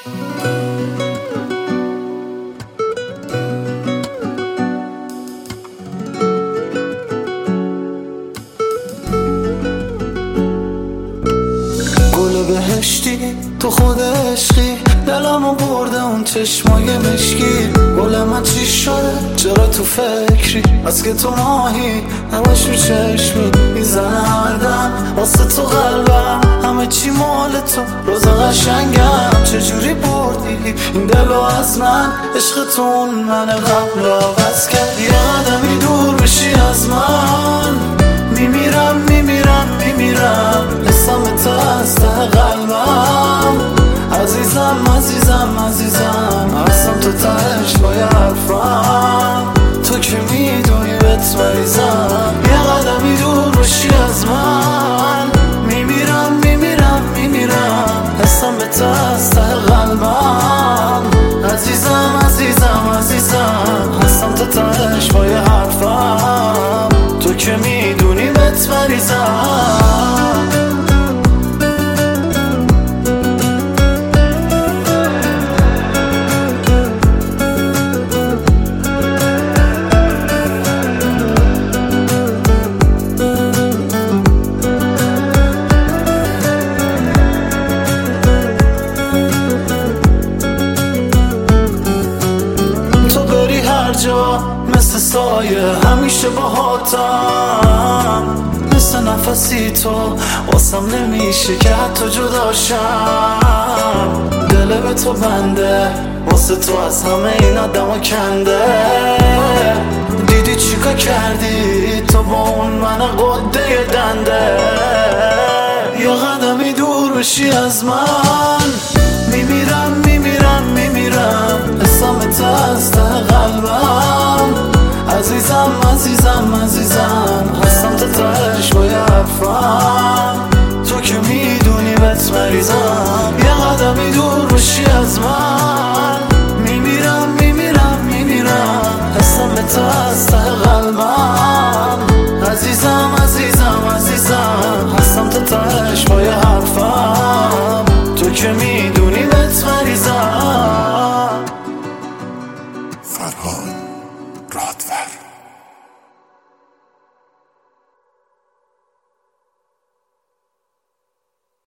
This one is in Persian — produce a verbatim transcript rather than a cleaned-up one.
گل بهشتی تو خود عشقی، دلمو برده اون چشمای مشکی. گل من چی شده چرا تو فکری؟ از که تو ماهی همش رو چشمی میزنه هر دم واسه تو قلبم. همه چی مال تو روز قشنگم، چجوری بردی این دلو از من؟ عشقتون من قبل عوض کرد. یه قدمی دور بشی از من، میمیرم میمیرم میمیرم. حسم تو از ته قلبم، عزیزم عزیزم عزیزم. هستم تو تهش با یه حرفم، تو که میدونی بهت مریضم. یه قدمی دور بشی از من، میمیرم میمیرم میمیرم. حسم به تو از ته قلبم، عزیزم عزیزم عزیزم. هستم تو تهش با یه حرفم، تو که میدونی بهت مریضم. مثل سایه همیشه باهاتم، مثل نفسی تو واسم نمیشه که حتی جداشم. دل به تو بنده، واسه تو از همه این آدم کنده. دیدی چیکار کردی تو با اون من قده دنده؟ یا قدمی دور بشی از من، میمیرم میمیرم میمیرم. حسم تو از ته قلبم، عزیزم عزیزم عزیزم.